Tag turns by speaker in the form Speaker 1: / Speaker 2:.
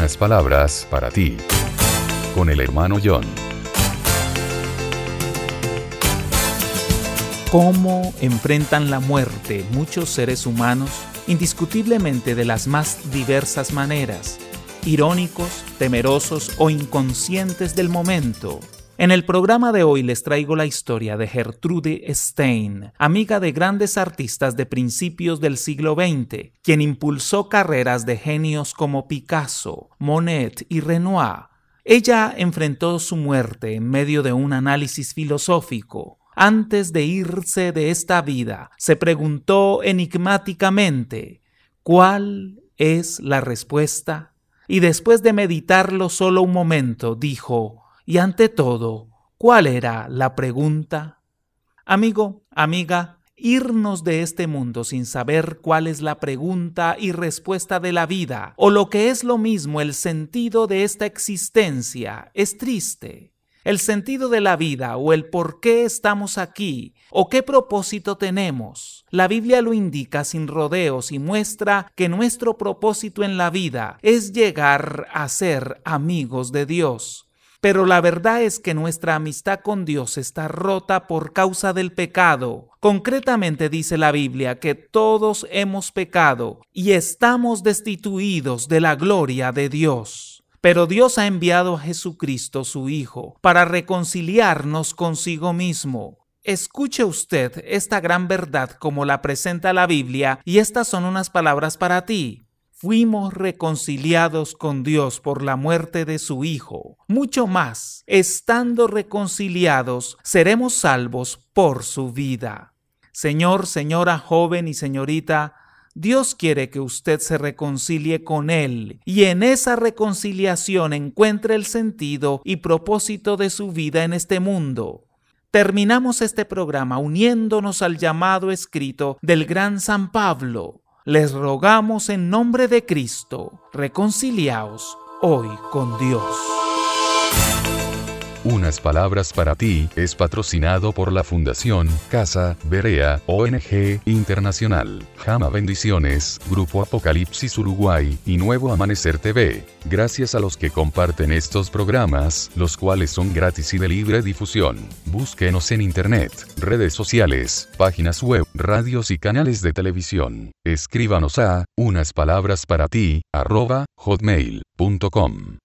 Speaker 1: Unas palabras para ti. Con el hermano John.
Speaker 2: ¿Cómo enfrentan la muerte muchos seres humanos? Indiscutiblemente de las más diversas maneras, irónicos, temerosos o inconscientes del momento. En el programa de hoy les traigo la historia de Gertrude Stein, amiga de grandes artistas de principios del siglo XX, quien impulsó carreras de genios como Picasso, Monet y Renoir. Ella enfrentó su muerte en medio de un análisis filosófico. Antes de irse de esta vida, se preguntó enigmáticamente, ¿cuál es la respuesta? Y después de meditarlo solo un momento, dijo, y ante todo, ¿cuál era la pregunta? Amigo, amiga, irnos de este mundo sin saber cuál es la pregunta y respuesta de la vida, o lo que es lo mismo el sentido de esta existencia, es triste. El sentido de la vida o el por qué estamos aquí o qué propósito tenemos. La Biblia lo indica sin rodeos y muestra que nuestro propósito en la vida es llegar a ser amigos de Dios. Pero la verdad es que nuestra amistad con Dios está rota por causa del pecado. Concretamente dice la Biblia que todos hemos pecado y estamos destituidos de la gloria de Dios. Pero Dios ha enviado a Jesucristo, su Hijo, para reconciliarnos consigo mismo. Escuche usted esta gran verdad como la presenta la Biblia y estas son unas palabras para ti. Fuimos reconciliados con Dios por la muerte de su Hijo. Mucho más, estando reconciliados, seremos salvos por su vida. Señor, señora, joven y señorita, Dios quiere que usted se reconcilie con Él y en esa reconciliación encuentre el sentido y propósito de su vida en este mundo. Terminamos este programa uniéndonos al llamado escrito del gran San Pablo. Les rogamos en nombre de Cristo, reconciliaos hoy con Dios.
Speaker 1: Unas palabras para ti es patrocinado por la Fundación Casa Berea, ONG Internacional, Jama Bendiciones, Grupo Apocalipsis Uruguay y Nuevo Amanecer TV. Gracias a los que comparten estos programas, los cuales son gratis y de libre difusión. Búsquenos en internet, redes sociales, páginas web, radios y canales de televisión. Escríbanos a unaspalabrasparati@hotmail.com.